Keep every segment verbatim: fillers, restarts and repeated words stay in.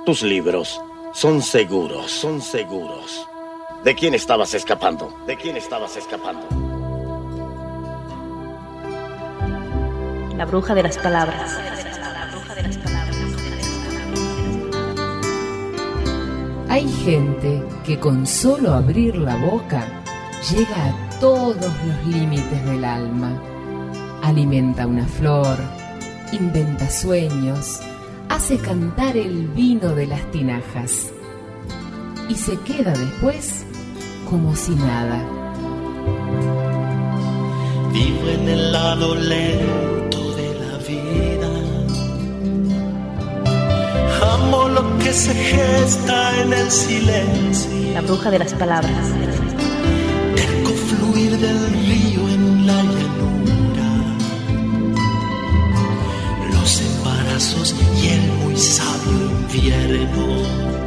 Tus libros son seguros, son seguros. ¿De quién estabas escapando? ¿De quién estabas escapando? La bruja de las palabras. Hay gente que con solo abrir la boca llega a todos los límites del alma. Alimenta una flor, inventa sueños, hace cantar el vino de las tinajas y se queda después como si nada. Vivo en el lado lento de la vida. Amo lo que se gesta en el silencio. La bruja de las palabras. Terco fluir del río en la llanura. Los embarazos y el muy sabio invierno.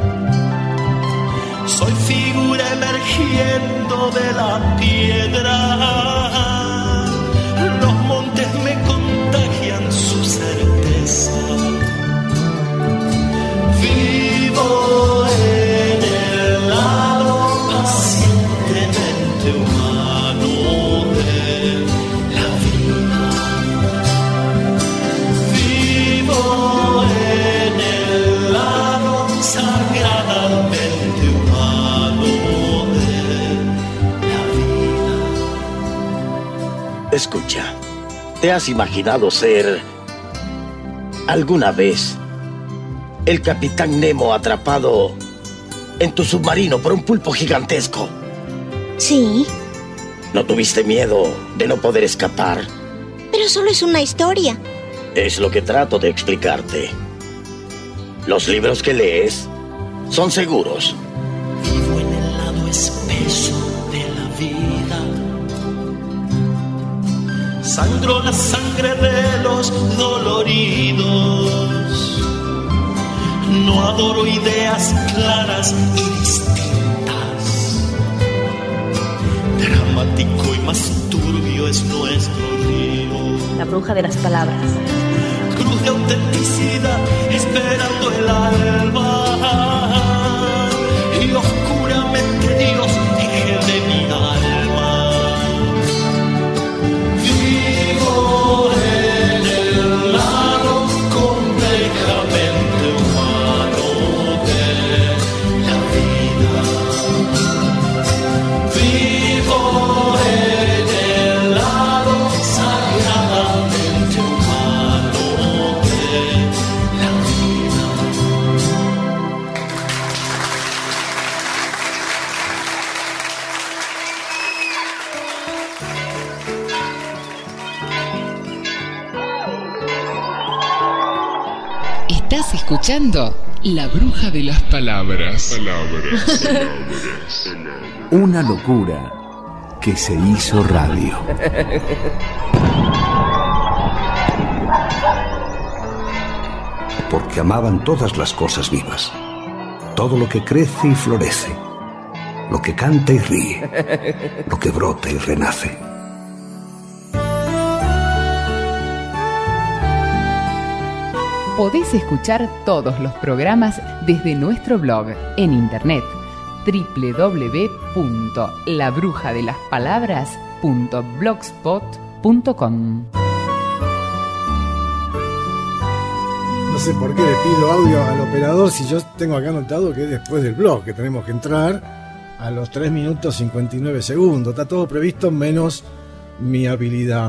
Soy figura emergiendo de la piedra. Los montes me contagian su certeza. Vivo en el lado pacientemente humano de la vida. Vivo en el lado sagradamente humano de la vida. Escucha, ¿te has imaginado ser alguna vez el Capitán Nemo atrapado en tu submarino por un pulpo gigantesco? Sí. ¿No tuviste miedo de no poder escapar? Pero solo es una historia. Es lo que trato de explicarte. Los libros que lees son seguros. Vivo en el lado espeso de la vida. Sangro la sangre de los doloridos. No adoro ideas claras y distintas. Dramático y más turbio es nuestro río. La bruja de las palabras. Cruz de autenticidad esperando el alba. Y oscuramente Dios eje de mi alma. Vivo en el lado complejamente humano de la vida. Vivo en el lado sagradamente humano de la vida. Estás escuchando La Bruja de las Palabras. Una locura que se hizo radio. Porque amaban todas las cosas vivas. Todo lo que crece y florece. Lo que canta y ríe. Lo que brota y renace. Podés escuchar todos los programas desde nuestro blog en internet doble u doble u doble u punto la bruja de las palabras punto blogspot punto com. No sé por qué le pido audio al operador si yo tengo acá anotado que es después del blog, que tenemos que entrar a los tres minutos cincuenta y nueve segundos. Está todo previsto menos mi habilidad.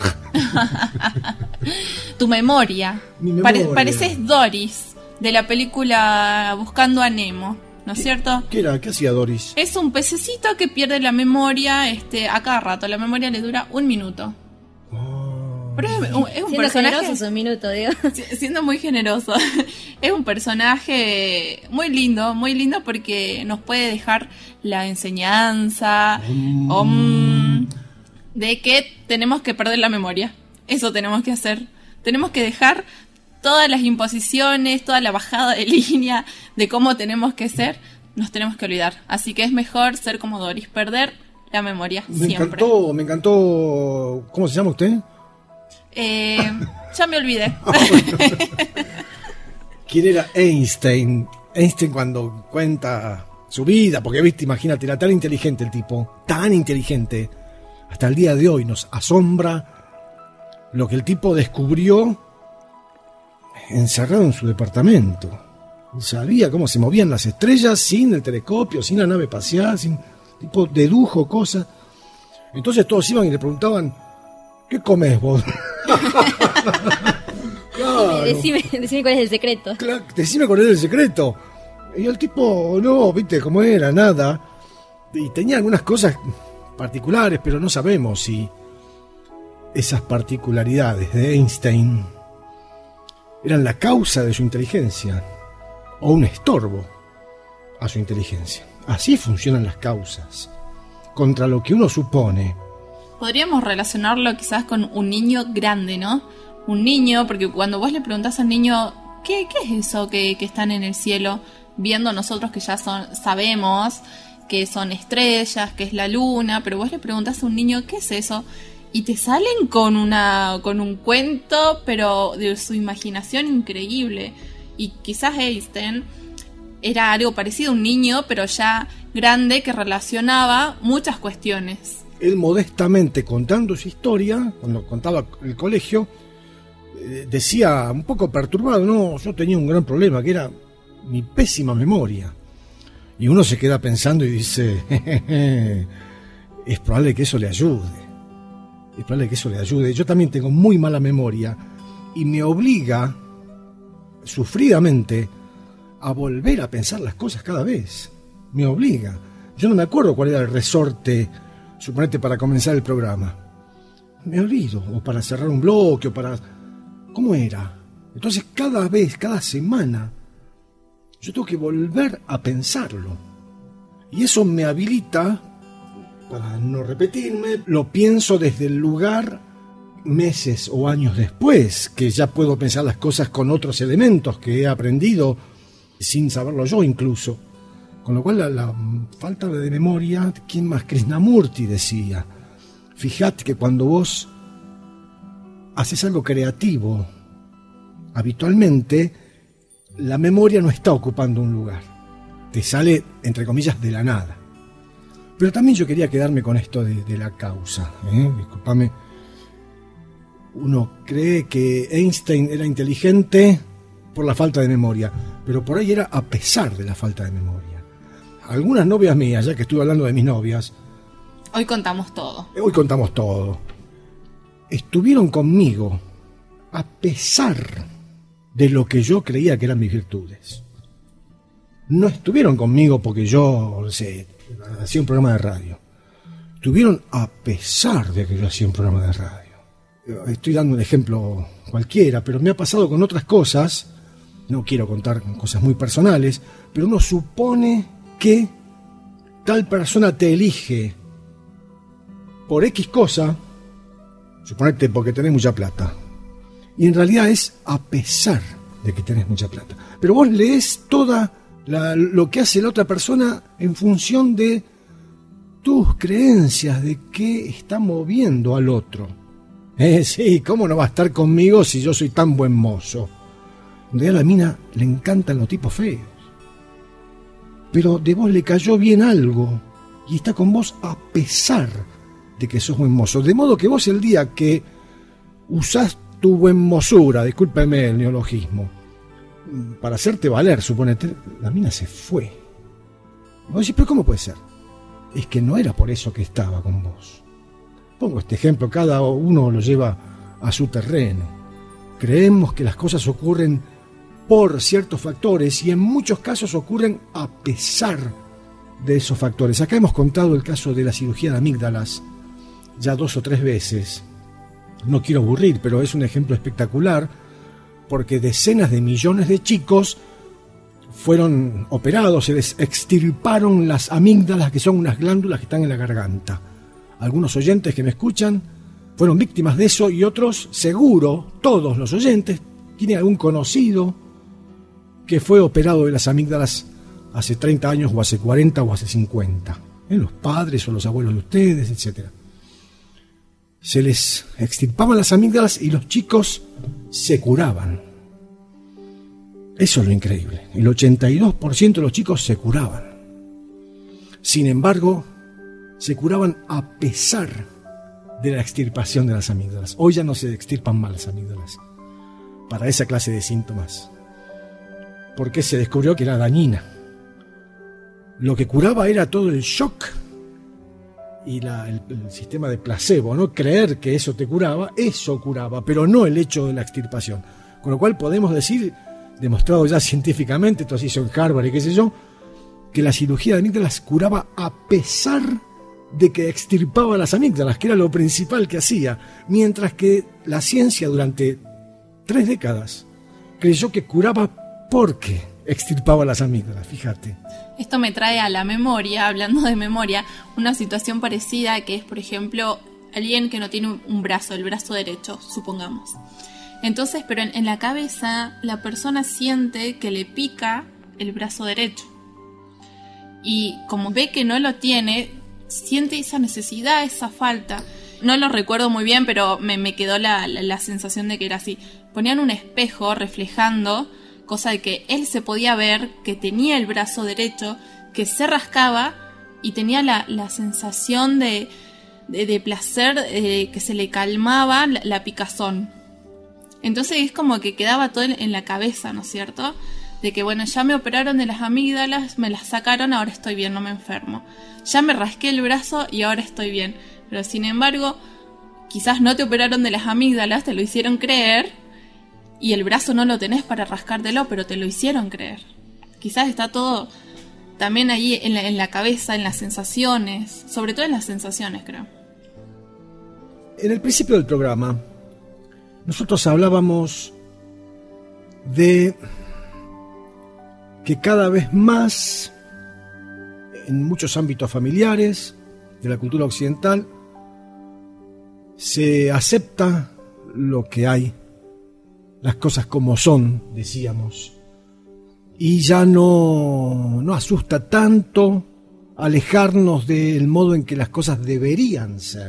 Tu memoria. Mi memoria. Pare- pareces Doris de la película Buscando a Nemo, ¿no es cierto? ¿Qué era? ¿Qué hacía Doris? Es un pececito que pierde la memoria este, a cada rato. La memoria le dura un minuto. Oh. Pero es, un- es un Siendo personaje... generoso un minuto, digo. Si- Siendo muy generoso. Es un personaje muy lindo, muy lindo porque nos puede dejar la enseñanza Mm. om, de que tenemos que perder la memoria. Eso tenemos que hacer. Tenemos que dejar todas las imposiciones, toda la bajada de línea de cómo tenemos que ser, nos tenemos que olvidar. Así que es mejor ser como Doris, perder la memoria Me siempre. encantó, me encantó. ¿Cómo se llama usted? Eh, ya me olvidé. quién era Einstein. Einstein cuando cuenta su vida, porque viste, imagínate, era tan inteligente el tipo, tan inteligente, hasta el día de hoy nos asombra lo que el tipo descubrió encerrado en su departamento. Sabía cómo se movían las estrellas sin el telescopio, sin la nave espacial, sin tipo dedujo cosas. Entonces todos iban y le preguntaban, ¿qué comes vos? Claro. Decime, decime cuál es el secreto. Claro, decime cuál es el secreto. Y el tipo, no, viste cómo era, nada. Y tenía algunas cosas particulares, pero no sabemos si esas particularidades de Einstein eran la causa de su inteligencia o un estorbo a su inteligencia. Así funcionan las causas. Contra lo que uno supone. Podríamos relacionarlo quizás con un niño grande, ¿no? Un niño, porque cuando vos le preguntás al niño, ¿qué, qué es eso que, que están en el cielo? Viendo nosotros que ya son, sabemos que son estrellas, que es la luna, pero vos le preguntás a un niño, ¿qué es eso? Y te salen con una con un cuento, pero de su imaginación increíble. Y quizás Einstein era algo parecido a un niño, pero ya grande, que relacionaba muchas cuestiones. Él modestamente, contando su historia, cuando contaba el colegio, eh, decía, un poco perturbado, no, yo tenía un gran problema, que era mi pésima memoria. Y uno se queda pensando y dice, jejeje, es probable que eso le ayude. Es probable que eso le ayude. Yo también tengo muy mala memoria y me obliga, sufridamente, a volver a pensar las cosas cada vez. Me obliga. Yo no me acuerdo cuál era el resorte, suponete, para comenzar el programa. Me olvido, o para cerrar un bloque, o para... ¿Cómo era? Entonces cada vez, cada semana, yo tengo que volver a pensarlo. Y eso me habilita, para no repetirme, lo pienso desde el lugar meses o años después, que ya puedo pensar las cosas con otros elementos que he aprendido sin saberlo yo incluso. Con lo cual la, la falta de memoria, ¿quién más? Krishnamurti decía, fíjate que cuando vos haces algo creativo, habitualmente la memoria no está ocupando un lugar, te sale, entre comillas, de la nada. Pero también yo quería quedarme con esto de, de la causa, ¿eh? Discúlpame. Uno cree que Einstein era inteligente por la falta de memoria, pero por ahí era a pesar de la falta de memoria. Algunas novias mías, ya que estuve hablando de mis novias, hoy contamos todo. Hoy contamos todo. Estuvieron conmigo a pesar de lo que yo creía que eran mis virtudes. No estuvieron conmigo porque yo, no sé, hacía un programa de radio. Estuvieron a pesar de que yo hacía un programa de radio. Estoy dando un ejemplo cualquiera, pero me ha pasado con otras cosas. No quiero contar cosas muy personales, pero uno supone que tal persona te elige por X cosa, suponete porque tenés mucha plata, y en realidad es a pesar de que tenés mucha plata. Pero vos lees toda la, lo que hace la otra persona en función de tus creencias, de qué está moviendo al otro. Eh, sí, ¿cómo no va a estar conmigo si yo soy tan buen mozo? En realidad a la mina le encantan los tipos feos. Pero de vos le cayó bien algo y está con vos a pesar de que sos buen mozo. De modo que vos el día que usás tu buen mozura, discúlpeme el neologismo, para hacerte valer, suponete, la mina se fue. Vos decís, pero ¿cómo puede ser? Es que no era por eso que estaba con vos. Pongo este ejemplo, cada uno lo lleva a su terreno. Creemos que las cosas ocurren por ciertos factores y en muchos casos ocurren a pesar de esos factores. Acá hemos contado el caso de la cirugía de amígdalas ya dos o tres veces. No quiero aburrir, pero es un ejemplo espectacular porque decenas de millones de chicos fueron operados, se les extirparon las amígdalas, que son unas glándulas que están en la garganta. Algunos oyentes que me escuchan fueron víctimas de eso y otros, seguro, todos los oyentes, tienen algún conocido que fue operado de las amígdalas hace treinta años o hace cuarenta o hace cincuenta. ¿Eh? Los padres o los abuelos de ustedes, etcétera. Se les extirpaban las amígdalas y los chicos se curaban. Eso es lo increíble. El ochenta y dos por ciento de los chicos se curaban. Sin embargo, se curaban a pesar de la extirpación de las amígdalas. Hoy ya no se extirpan más las amígdalas para esa clase de síntomas, porque se descubrió que era dañina. Lo que curaba era todo el shock y la, el, el sistema de placebo, no creer que eso te curaba, eso curaba, pero no el hecho de la extirpación. Con lo cual podemos decir, demostrado ya científicamente, esto se hizo en Harvard y qué sé yo, que la cirugía de amígdalas curaba a pesar de que extirpaba las amígdalas, que era lo principal que hacía, mientras que la ciencia durante tres décadas creyó que curaba porque extirpaba las amígdalas, fíjate. Esto me trae a la memoria, hablando de memoria, una situación parecida que es, por ejemplo, alguien que no tiene un brazo, el brazo derecho, supongamos. Entonces, pero en, en la cabeza, la persona siente que le pica el brazo derecho. Y como ve que no lo tiene, siente esa necesidad, esa falta. No lo recuerdo muy bien, pero me, me quedó la, la, la sensación de que era así. Ponían un espejo reflejando, cosa de que él se podía ver que tenía el brazo derecho, que se rascaba y tenía la, la sensación de, de, de placer, eh, que se le calmaba la, la picazón. Entonces es como que quedaba todo en, en la cabeza, ¿no es cierto? De que bueno, ya me operaron de las amígdalas, me las sacaron, ahora estoy bien, no me enfermo. Ya me rasqué el brazo y ahora estoy bien. Pero sin embargo, quizás no te operaron de las amígdalas, te lo hicieron creer, y el brazo no lo tenés para rascártelo, pero te lo hicieron creer. Quizás está todo también ahí en la, en la cabeza, en las sensaciones, sobre todo en las sensaciones, creo. En el principio del programa, nosotros hablábamos de que cada vez más, en muchos ámbitos familiares de la cultura occidental, se acepta lo que hay, las cosas como son, decíamos, y ya no, no asusta tanto alejarnos del modo en que las cosas deberían ser.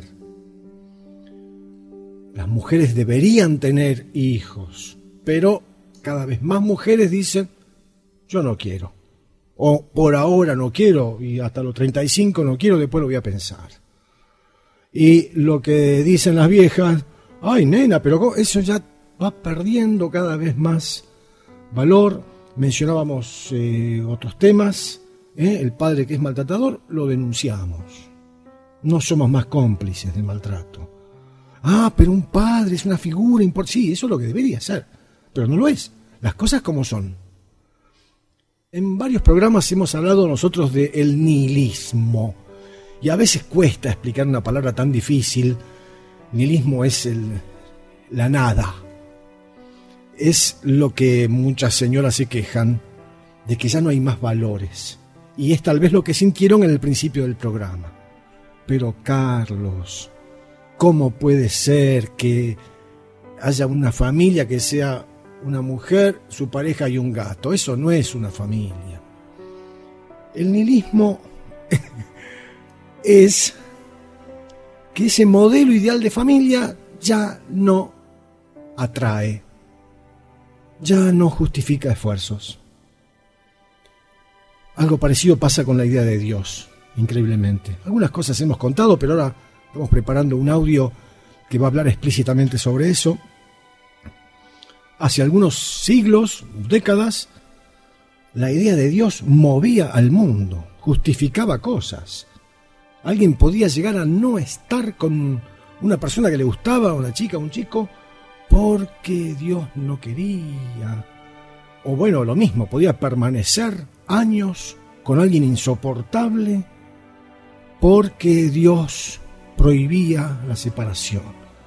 Las mujeres deberían tener hijos, pero cada vez más mujeres dicen, yo no quiero, o por ahora no quiero, y hasta los treinta y cinco no quiero, después lo voy a pensar. Y lo que dicen las viejas, ay nena, pero eso ya va perdiendo cada vez más valor. Mencionábamos eh, otros temas, ¿eh? El padre que es maltratador, lo denunciamos. No somos más cómplices del maltrato. Ah, pero un padre es una figura importante. Sí, eso es lo que debería ser, pero no lo es. Las cosas como son. En varios programas hemos hablado nosotros de el nihilismo, y a veces cuesta explicar una palabra tan difícil. Nihilismo es el, la nada. Es lo que muchas señoras se quejan, de que ya no hay más valores. Y es tal vez lo que sintieron en el principio del programa. Pero Carlos, ¿cómo puede ser que haya una familia que sea una mujer, su pareja y un gato? Eso no es una familia. El nihilismo es que ese modelo ideal de familia ya no atrae, ya no justifica esfuerzos. Algo parecido pasa con la idea de Dios, increíblemente. Algunas cosas hemos contado, pero ahora estamos preparando un audio que va a hablar explícitamente sobre eso. Hace algunos siglos, décadas, la idea de Dios movía al mundo, justificaba cosas. Alguien podía llegar a no estar con una persona que le gustaba, una chica, un chico, porque Dios no quería. O bueno, lo mismo, podía permanecer años con alguien insoportable porque Dios prohibía la separación.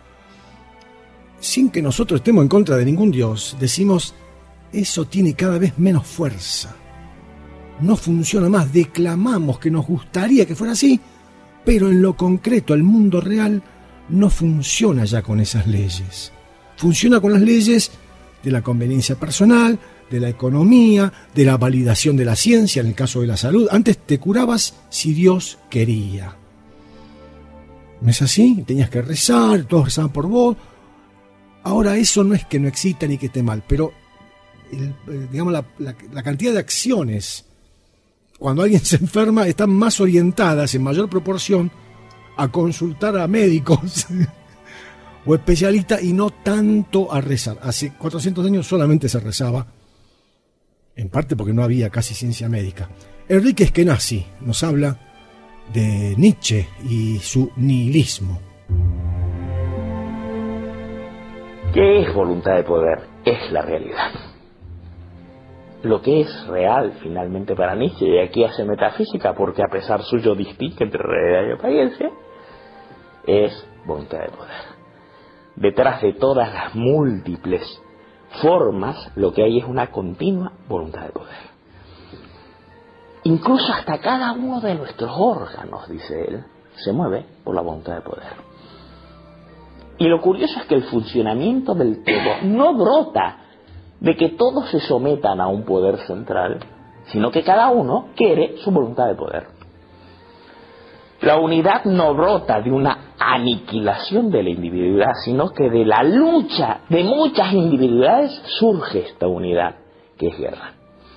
Sin que nosotros estemos en contra de ningún Dios, decimos, eso tiene cada vez menos fuerza. No funciona más, declamamos que nos gustaría que fuera así, pero en lo concreto, el mundo real no funciona ya con esas leyes. Funciona con las leyes de la conveniencia personal, de la economía, de la validación de la ciencia, en el caso de la salud. Antes te curabas si Dios quería. ¿No es así? Tenías que rezar, todos rezaban por vos. Ahora eso no es que no exista ni que esté mal, pero el, digamos, la, la, la cantidad de acciones cuando alguien se enferma están más orientadas en mayor proporción a consultar a médicos o especialistas y no tanto a rezar. Hace cuatrocientos años solamente se rezaba, en parte porque no había casi ciencia médica. Enrique Eskenazi nos habla de Nietzsche y su nihilismo. ¿Qué es voluntad de poder? Es la realidad. Lo que es real finalmente para Nietzsche, y aquí hace metafísica porque a pesar suyo distingue entre realidad y apariencia, es voluntad de poder. Detrás de todas las múltiples formas, lo que hay es una continua voluntad de poder. Incluso hasta cada uno de nuestros órganos, dice él, se mueve por la voluntad de poder. Y lo curioso es que el funcionamiento del todo no brota de que todos se sometan a un poder central, sino que cada uno quiere su voluntad de poder. La unidad no brota de una aniquilación de la individualidad, sino que de la lucha de muchas individualidades surge esta unidad, que es guerra.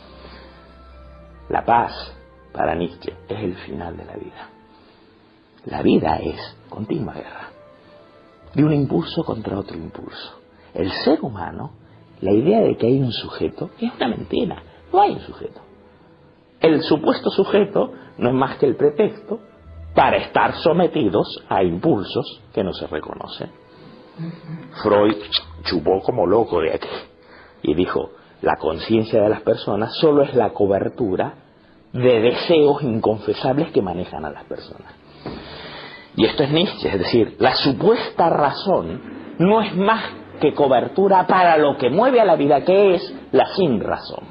La paz, para Nietzsche, es el final de la vida. La vida es continua guerra, de un impulso contra otro impulso. El ser humano, la idea de que hay un sujeto, es una mentira. No hay un sujeto. El supuesto sujeto no es más que el pretexto para estar sometidos a impulsos que no se reconocen. Freud chupó como loco de aquí y dijo: la conciencia de las personas solo es la cobertura de deseos inconfesables que manejan a las personas. Y esto es Nietzsche, es decir, la supuesta razón no es más que cobertura para lo que mueve a la vida, que es la sin razón.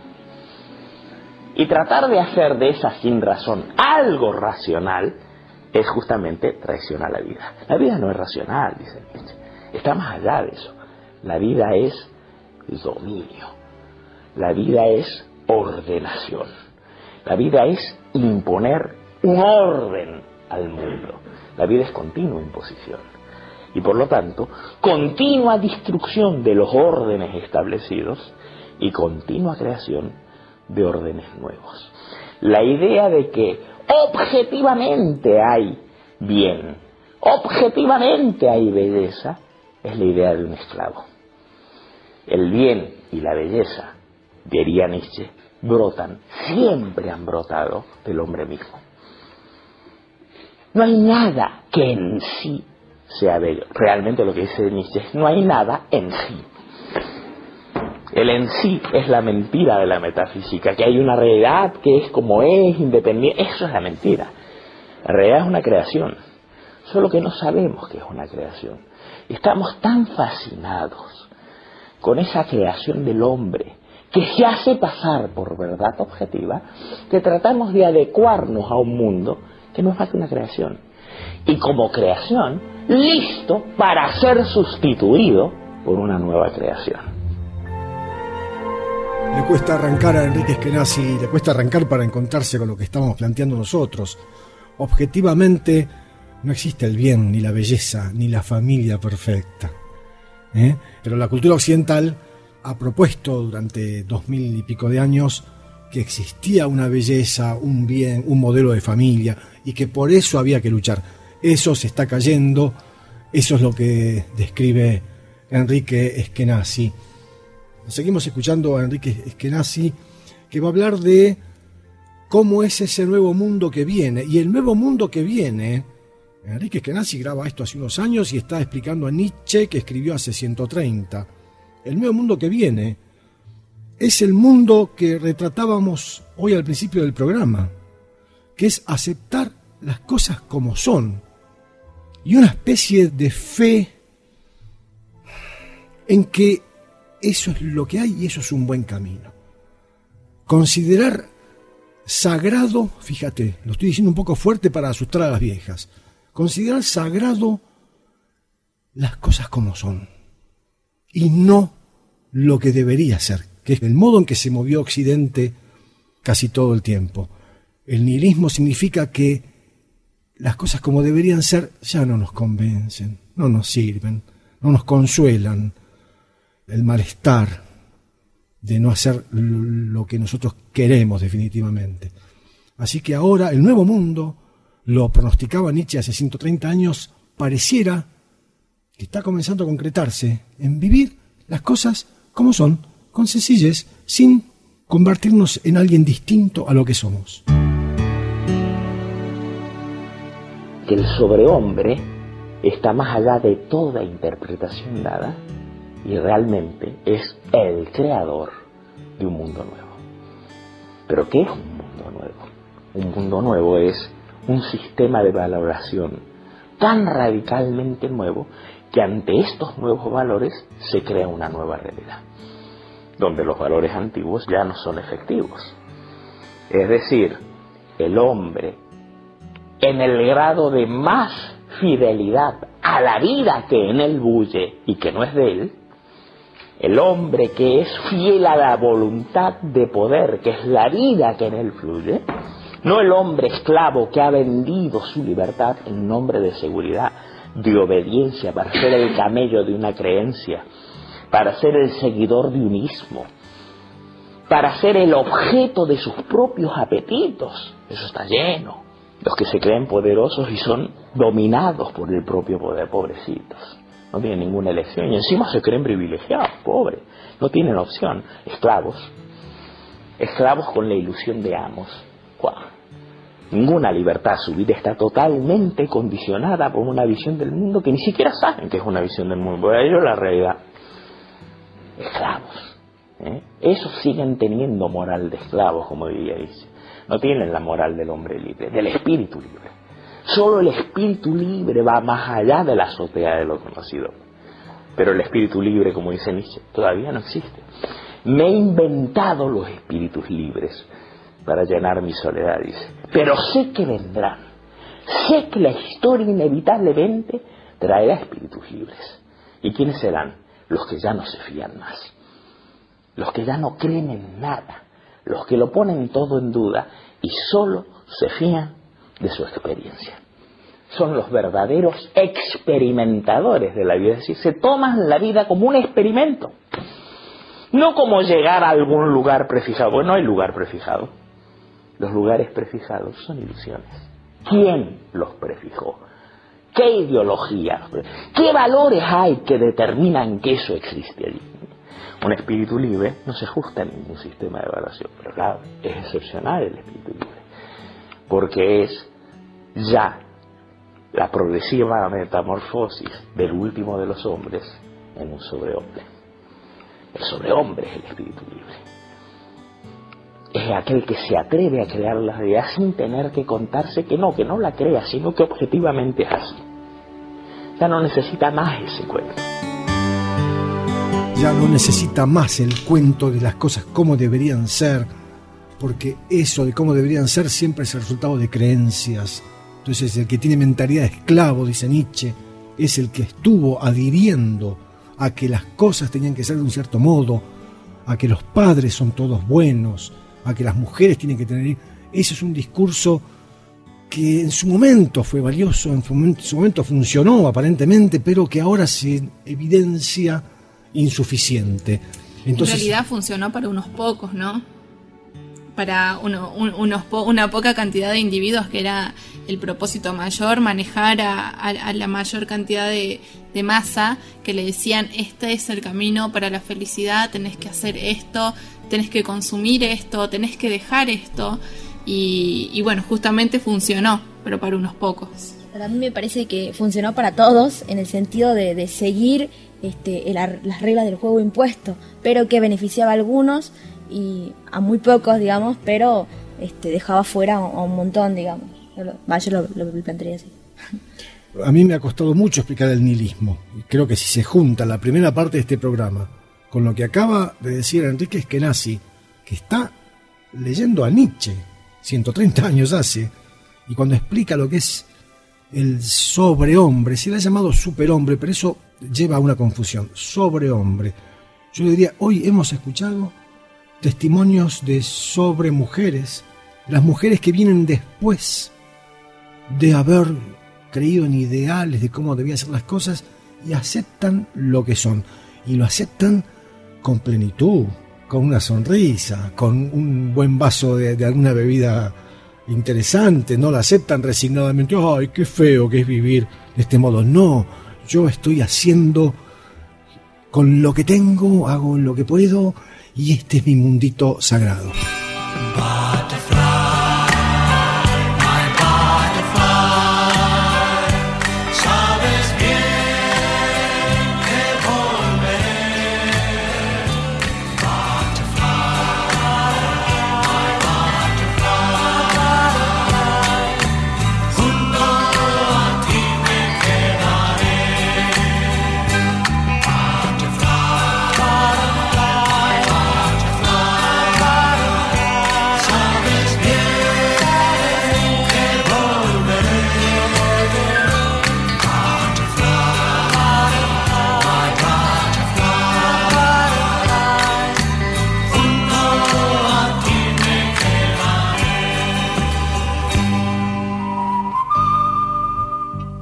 Y tratar de hacer de esa sin razón algo racional es justamente traicionar la vida. La vida no es racional, dice Nietzsche, está más allá de eso. La vida es dominio, la vida es ordenación, la vida es imponer un orden al mundo. La vida es continua imposición y por lo tanto continua destrucción de los órdenes establecidos y continua creación de órdenes nuevos. La idea de que objetivamente hay bien, objetivamente hay belleza, es la idea de un esclavo. El bien y la belleza, diría Nietzsche, brotan, siempre han brotado del hombre mismo. No hay nada que en sí sea bello. Realmente lo que dice Nietzsche es: no hay nada en sí. El en sí es la mentira de la metafísica, que hay una realidad que es como es, independiente. Eso es la mentira. La realidad es una creación, solo que no sabemos que es una creación. Estamos tan fascinados con esa creación del hombre que se hace pasar por verdad objetiva, que tratamos de adecuarnos a un mundo que no es más que una creación. Y como creación, listo para ser sustituido por una nueva creación. Le cuesta arrancar a Enrique Eskenazi, le cuesta arrancar para encontrarse con lo que estamos planteando nosotros. Objetivamente no existe el bien, ni la belleza, ni la familia perfecta. ¿Eh? Pero la cultura occidental ha propuesto durante dos mil y pico de años que existía una belleza, un bien, un modelo de familia y que por eso había que luchar. Eso se está cayendo, eso es lo que describe Enrique Eskenazi. Seguimos escuchando a Enrique Eskenazi, que va a hablar de cómo es ese nuevo mundo que viene. Y el nuevo mundo que viene, Enrique Eskenazi graba esto hace unos años y está explicando a Nietzsche, que escribió hace ciento treinta. El nuevo mundo que viene es el mundo que retratábamos hoy al principio del programa, que es aceptar las cosas como son y una especie de fe en que eso es lo que hay y eso es un buen camino. Considerar sagrado, fíjate, lo estoy diciendo un poco fuerte para asustar a las viejas, considerar sagrado las cosas como son y no lo que debería ser, que es el modo en que se movió Occidente casi todo el tiempo. El nihilismo significa que las cosas como deberían ser ya no nos convencen, no nos sirven, no nos consuelan. El malestar de no hacer lo que nosotros queremos definitivamente. Así que ahora el nuevo mundo, lo pronosticaba Nietzsche hace ciento treinta años, pareciera que está comenzando a concretarse en vivir las cosas como son, con sencillez, sin convertirnos en alguien distinto a lo que somos. Que el sobrehombre está más allá de toda interpretación dada y realmente es el creador de un mundo nuevo. ¿Pero qué es un mundo nuevo? Un mundo nuevo es un sistema de valoración tan radicalmente nuevo que ante estos nuevos valores se crea una nueva realidad, donde los valores antiguos ya no son efectivos. Es decir, el hombre, en el grado de más fidelidad a la vida que en él bulle y que no es de él, el hombre que es fiel a la voluntad de poder, que es la vida que en él fluye, no el hombre esclavo que ha vendido su libertad en nombre de seguridad, de obediencia, para ser el camello de una creencia, para ser el seguidor de un ismo, para ser el objeto de sus propios apetitos. Eso está lleno. Los que se creen poderosos y son dominados por el propio poder, pobrecitos. No tienen ninguna elección y encima se creen privilegiados, pobres. No tienen opción. Esclavos. Esclavos con la ilusión de amos. ¡Guau! Ninguna libertad. Su vida está totalmente condicionada por una visión del mundo que ni siquiera saben que es una visión del mundo. Para ellos la realidad. Esclavos. ¿eh? Esos siguen teniendo moral de esclavos, como diría dice. No tienen la moral del hombre libre, del espíritu libre. Solo el espíritu libre va más allá de la azotea de lo conocido. Pero el espíritu libre, como dice Nietzsche, todavía no existe. Me he inventado los espíritus libres para llenar mi soledad, dice. Pero sé que vendrán. Sé que la historia inevitablemente traerá espíritus libres. ¿Y quiénes serán? Los que ya no se fían más. Los que ya no creen en nada. Los que lo ponen todo en duda y solo se fían de su experiencia. Son los verdaderos experimentadores de la vida, es decir, se toman la vida como un experimento, no como llegar a algún lugar prefijado. Bueno, no hay lugar prefijado. Los lugares prefijados son ilusiones. ¿Quién los prefijó? ¿Qué ideología? ¿Qué valores hay que determinan que eso existe allí? Un espíritu libre no se ajusta a ningún sistema de evaluación, pero claro, es excepcional el espíritu libre, porque es ya la progresiva metamorfosis del último de los hombres en un sobrehombre. El sobrehombre es el espíritu libre. Es aquel que se atreve a crear la realidad sin tener que contarse que no, que no la crea, sino que objetivamente es así. Ya no necesita más ese cuento. Ya no necesita más el cuento de las cosas como deberían ser, porque eso de cómo deberían ser siempre es el resultado de creencias. Entonces el que tiene mentalidad de esclavo, dice Nietzsche, es el que estuvo adhiriendo a que las cosas tenían que ser de un cierto modo, a que los padres son todos buenos, a que las mujeres tienen que tener... Ese es un discurso que en su momento fue valioso, en su momento, en su momento funcionó aparentemente, pero que ahora se evidencia insuficiente. Entonces, en realidad funcionó para unos pocos, ¿no? Para uno, un, unos po, una poca cantidad de individuos, que era el propósito mayor, manejar a, a, a la mayor cantidad de, de masa, que le decían, este es el camino para la felicidad, tenés que hacer esto, tenés que consumir esto, tenés que dejar esto, y, y bueno, justamente funcionó, pero para unos pocos. Para mí me parece que funcionó para todos, en el sentido de, de seguir este, el, las reglas del juego impuesto, pero que beneficiaba a algunos y a muy pocos, digamos, pero este, dejaba fuera a un montón, digamos. Va, yo lo, lo, lo plantearía así. A mí me ha costado mucho explicar el nihilismo. Y creo que si se junta la primera parte de este programa con lo que acaba de decir Enrique Eskenazi, que está leyendo a Nietzsche, ciento treinta años hace, y cuando explica lo que es el sobrehombre, se le ha llamado superhombre, pero eso lleva a una confusión. Sobrehombre. Yo le diría, hoy hemos escuchado testimonios de sobremujeres, las mujeres que vienen después de haber creído en ideales de cómo debían ser las cosas y aceptan lo que son, y lo aceptan con plenitud, con una sonrisa, con un buen vaso de, de alguna bebida interesante, no la aceptan resignadamente, ay, qué feo que es vivir de este modo. No, yo estoy haciendo con lo que tengo, hago lo que puedo y este es mi mundito sagrado.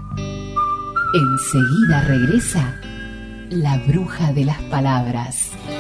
Enseguida regresa la bruja de las palabras.